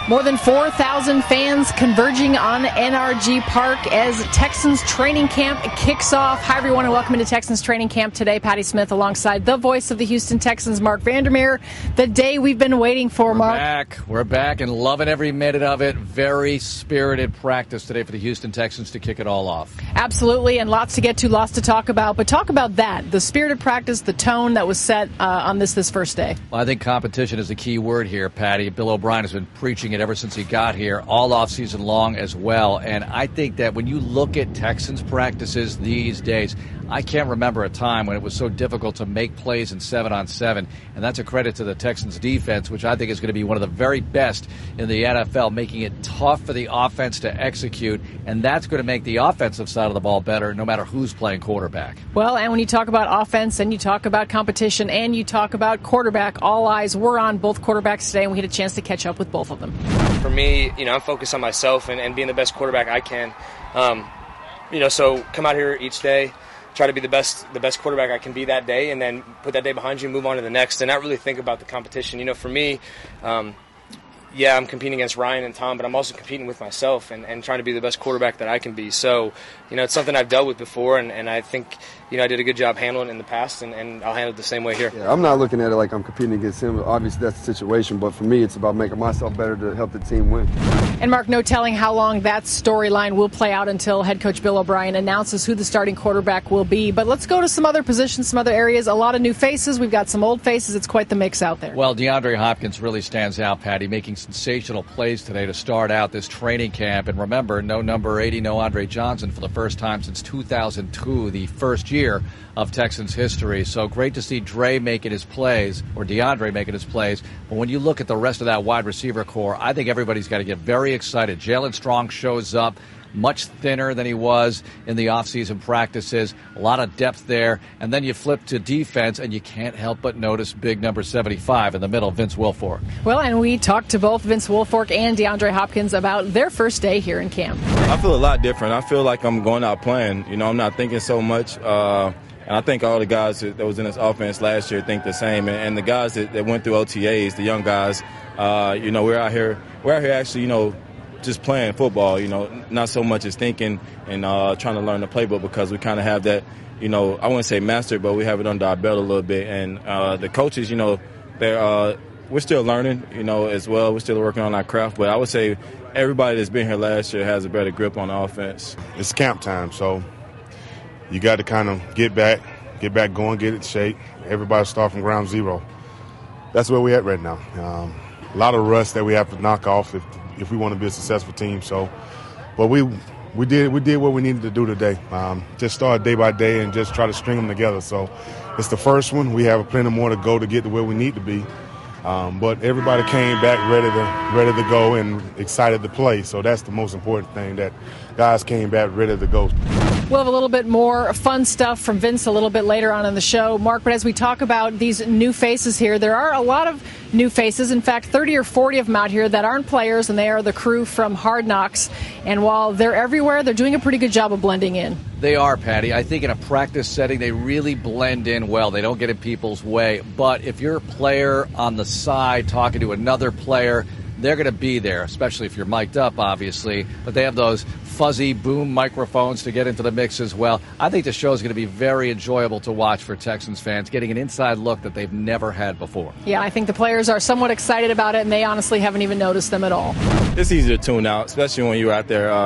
More than 4,000 fans converging on NRG Park as Texans training camp kicks off. Hi, everyone, and welcome into Texans training camp today. Patty Smith alongside the voice of the Houston Texans, Mark Vandermeer. The day we've been waiting for, Mark. We're back and loving every minute of it. Very spirited practice today for the Houston Texans to kick it all off. Absolutely, and lots to get to, lots to talk about. But talk about that, the spirited practice, the tone that was set on this first day. Well, I think competition is the key word here, Patty. Bill O'Brien has been preaching it ever since he got here, all offseason long as well. And I think that when you look at Texans practices these days, I can't remember a time when it was so difficult to make plays in 7-on-7, and that's a credit to the Texans defense, which I think is going to be one of the very best in the NFL, making it tough for the offense to execute, and that's going to make the offensive side of the ball better no matter who's playing quarterback. Well, and when you talk about offense and you talk about competition and you talk about quarterback, all eyes were on both quarterbacks today, and we had a chance to catch up with both of them. For me, I'm focused on myself and being the best quarterback I can. So come out here each day, try to be the best quarterback I can be that day, and then put that day behind you and move on to the next, and not really think about the competition. For me, I'm competing against Ryan and Tom, but I'm also competing with myself and trying to be the best quarterback that I can be. So, it's something I've dealt with before, and I think, I did a good job handling it in the past, and I'll handle it the same way here. Yeah, I'm not looking at it like I'm competing against him. Obviously, that's the situation, but for me, it's about making myself better to help the team win. And, Mark, no telling how long that storyline will play out until head coach Bill O'Brien announces who the starting quarterback will be. But let's go to some other positions, some other areas. A lot of new faces. We've got some old faces. It's quite the mix out there. Well, DeAndre Hopkins really stands out, Patty, making sensational plays today to start out this training camp. And remember, no number 80, no Andre Johnson for the first time since 2002, the first year of Texans history. So great to see DeAndre making his plays. But when you look at the rest of that wide receiver core, I think everybody's got to get very excited. Jalen Strong shows up, much thinner than he was in the offseason practices. A lot of depth there. And then you flip to defense, and you can't help but notice big number 75 in the middle, Vince Wilfork. Well, and we talked to both Vince Wilfork and DeAndre Hopkins about their first day here in camp. I feel a lot different. I feel like I'm going out playing. I'm not thinking so much. And I think all the guys that was in this offense last year think the same. And the guys that went through OTAs, the young guys, we're out here actually, just playing football, not so much as thinking and trying to learn the playbook, because we kind of have that, I wouldn't say mastered, but we have it under our belt a little bit. And the coaches, we're still learning, as well. We're still working on our craft. But I would say everybody that's been here last year has a better grip on the offense. It's camp time, so you got to kind of get back going, get it in shape. Everybody start from ground zero. That's where we're at right now. A lot of rust that we have to knock off if we want to be a successful team. So, but we did what we needed to do today. Just start day by day and just try to string them together. So it's the first one. We have plenty more to go to get to where we need to be. But everybody came back ready to go and excited to play. So that's the most important thing, that guys came back ready to go. We'll have a little bit more fun stuff from Vince a little bit later on in the show, Mark. But as we talk about these new faces here, there are a lot of new faces. In fact, 30 or 40 of them out here that aren't players, and they are the crew from Hard Knocks. And while they're everywhere, they're doing a pretty good job of blending in. They are, Patty. I think in a practice setting, they really blend in well. They don't get in people's way. But if you're a player on the side talking to another player, they're going to be there, especially if you're mic'd up, obviously. But they have those fuzzy boom microphones to get into the mix as well. I think the show is going to be very enjoyable to watch for Texans fans, getting an inside look that they've never had before. Yeah, I think the players are somewhat excited about it, and they honestly haven't even noticed them at all. It's easy to tune out, especially when you're out there,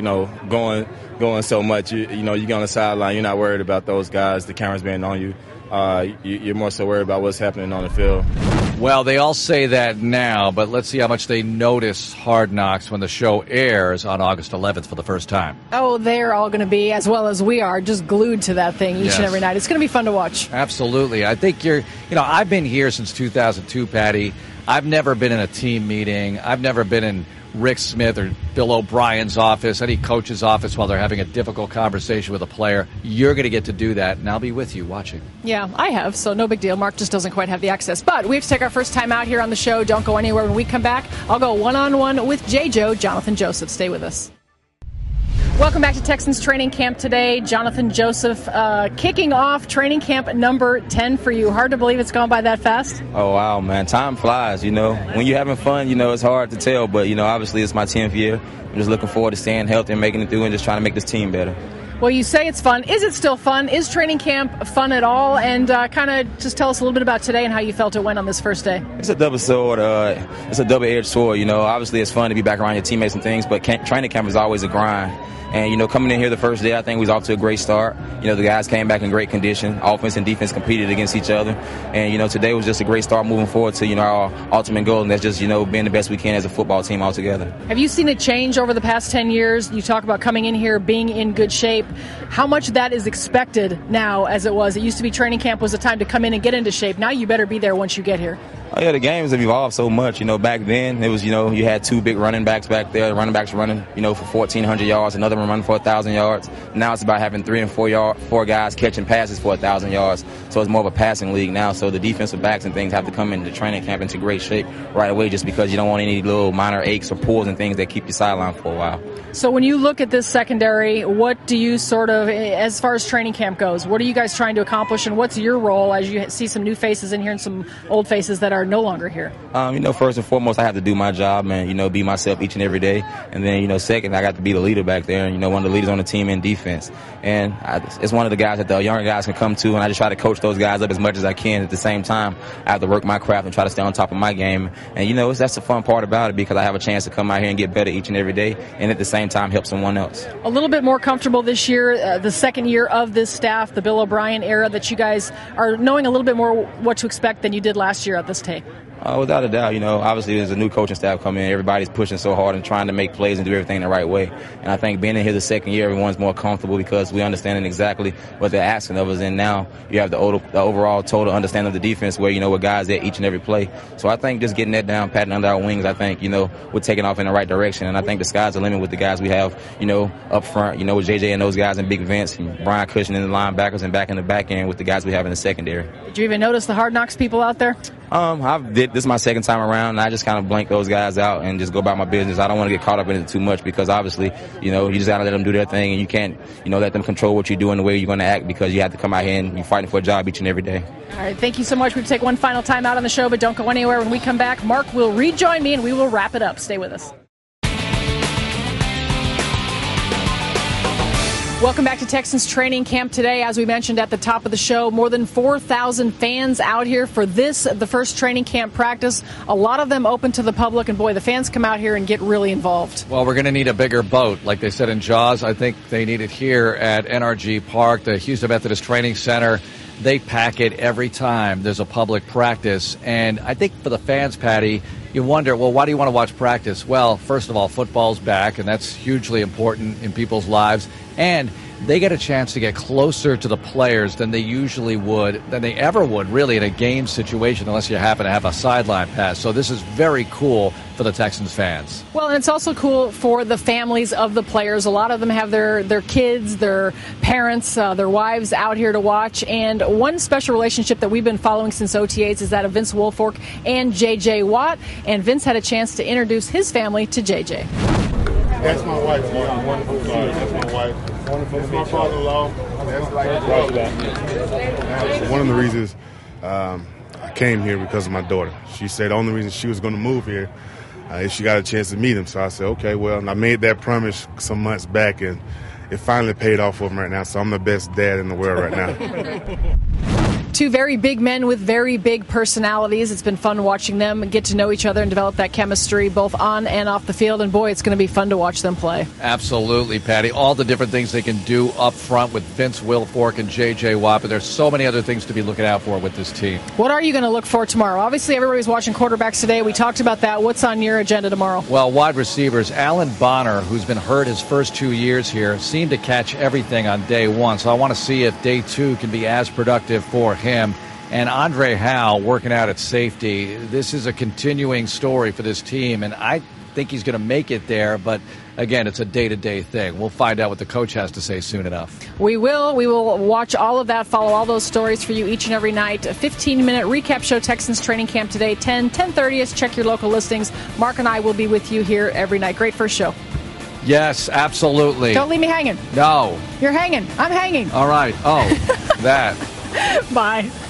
going so much. You get on the sideline, you're not worried about those guys, the cameras being on you. You're more so worried about what's happening on the field. Well, they all say that now, but let's see how much they notice Hard Knocks when the show airs on August 11th for the first time. Oh, they're all going to be, as well as we are, just glued to that thing each and every night. It's going to be fun to watch. Absolutely. I think I've been here since 2002, Patty. I've never been in a team meeting. I've never been in Rick Smith or Bill O'Brien's office, any coach's office, while they're having a difficult conversation with a player. You're going to get to do that, and I'll be with you watching. Yeah, I have, so no big deal. Mark just doesn't quite have the access. But we have to take our first time out here on the show. Don't go anywhere. When we come back, I'll go one-on-one with J-Joe, Jonathan Joseph. Stay with us. Welcome back to Texans training camp today. Jonathan Joseph kicking off training camp number 10 for you. Hard to believe it's gone by that fast. Oh, wow, man. Time flies, When you're having fun, it's hard to tell. But, obviously it's my 10th year. I'm just looking forward to staying healthy and making it through and just trying to make this team better. Well, you say it's fun. Is it still fun? Is training camp fun at all? And kind of just tell us a little bit about today and how you felt it went on this first day. It's a double sword. It's a double-edged sword. Obviously it's fun to be back around your teammates and things, but training camp is always a grind. And, coming in here the first day, I think we was off to a great start. The guys came back in great condition. Offense and defense competed against each other. And, today was just a great start moving forward to, our ultimate goal, and that's just, being the best we can as a football team altogether. Have you seen a change over the past 10 years? You talk about coming in here, being in good shape. How much of that is expected now as it was? It used to be training camp was a time to come in and get into shape. Now you better be there once you get here. Oh, yeah, the games have evolved so much. Back then it was, you had two big running backs back there. The running backs running, for 1,400 yards, another one running for 1,000 yards. Now it's about having 3 and 4 guys catching passes for 1,000 yards. So it's more of a passing league now. So the defensive backs and things have to come into training camp into great shape right away, just because you don't want any little minor aches or pulls and things that keep you sidelined for a while. So when you look at this secondary, what do you sort of, as far as training camp goes, what are you guys trying to accomplish, and what's your role as you see some new faces in here and some old faces that are no longer here? First and foremost, I have to do my job and, be myself each and every day. And then, second, I got to be the leader back there and, one of the leaders on the team in defense. And it's one of the guys that the younger guys can come to, and I just try to coach those guys up as much as I can. At the same time, I have to work my craft and try to stay on top of my game. And, that's the fun part about it, because I have a chance to come out here and get better each and every day, and at the same time help someone else. A little bit more comfortable this year, the second year of this staff, the Bill O'Brien era, that you guys are knowing a little bit more what to expect than you did last year at this tape. Without a doubt, obviously there's a new coaching staff coming in. Everybody's pushing so hard and trying to make plays and do everything the right way. And I think being in here the second year, everyone's more comfortable because we understand exactly what they're asking of us. And now you have the overall total understanding of the defense where, with guys at each and every play. So I think just getting that down, patting under our wings, I think, we're taking off in the right direction. And I think the sky's the limit with the guys we have, up front, with JJ and those guys and Big Vince and Brian Cushion in the linebackers and back in the back end with the guys we have in the secondary. Did you even notice the Hard Knocks people out there? This is my second time around, and I just kind of blank those guys out and just go about my business. I don't want to get caught up in it too much because obviously, you just got to let them do their thing, and you can't, let them control what you do and the way you're going to act, because you have to come out here and you're fighting for a job each and every day. All right, thank you so much. We'll take one final time out on the show, but don't go anywhere. When we come back, Mark will rejoin me and we will wrap it up. Stay with us. Welcome back to Texans training camp today. As we mentioned at the top of the show, more than 4,000 fans out here for the first training camp practice. A lot of them open to the public, and boy, the fans come out here and get really involved. Well, we're going to need a bigger boat. Like they said in Jaws, I think they need it here at NRG Park, the Houston Methodist Training Center. They pack it every time there's a public practice. And I think for the fans, Patty, you wonder, well, why do you want to watch practice? Well, first of all, football's back, and that's hugely important in people's lives. And they get a chance to get closer to the players than they usually would, than they ever would, really, in a game situation, unless you happen to have a sideline pass. So this is very cool for the Texans fans. Well, and it's also cool for the families of the players. A lot of them have their kids, their parents, their wives out here to watch. And one special relationship that we've been following since OTAs is that of Vince Wilfork and J.J. Watt. And Vince had a chance to introduce his family to J.J. That's my wife. Wonderful. That's my wife. That's my father-in-law. One of the reasons I came here because of my daughter. She said the only reason she was going to move here if she got a chance to meet him. So I said, okay, well, and I made that promise some months back, and it finally paid off for him right now. So I'm the best dad in the world right now. Two very big men with very big personalities. It's been fun watching them get to know each other and develop that chemistry both on and off the field. And, boy, it's going to be fun to watch them play. Absolutely, Patty. All the different things they can do up front with Vince Wilfork and J.J. Watt. But there's so many other things to be looking out for with this team. What are you going to look for tomorrow? Obviously, everybody's watching quarterbacks today. We talked about that. What's on your agenda tomorrow? Well, wide receivers. Alan Bonner, who's been hurt his first 2 years here, seemed to catch everything on day one. So I want to see if day two can be as productive for him. And Andre Howe working out at safety. This is a continuing story for this team, and I think he's going to make it there. But, again, it's a day-to-day thing. We'll find out what the coach has to say soon enough. We will. We will watch all of that, follow all those stories for you each and every night. A 15-minute recap show, Texans Training Camp today, 10:30. Check your local listings. Mark and I will be with you here every night. Great first show. Yes, absolutely. Don't leave me hanging. No. You're hanging. I'm hanging. All right. Oh, that. Bye.